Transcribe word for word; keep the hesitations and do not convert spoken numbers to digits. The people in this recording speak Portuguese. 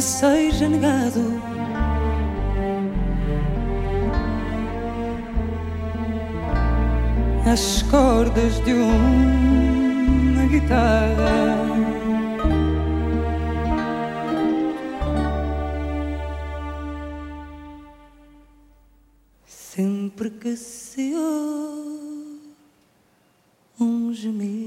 seja negado. As cordas de uma guitarra. Sempre que se ouve um gemido.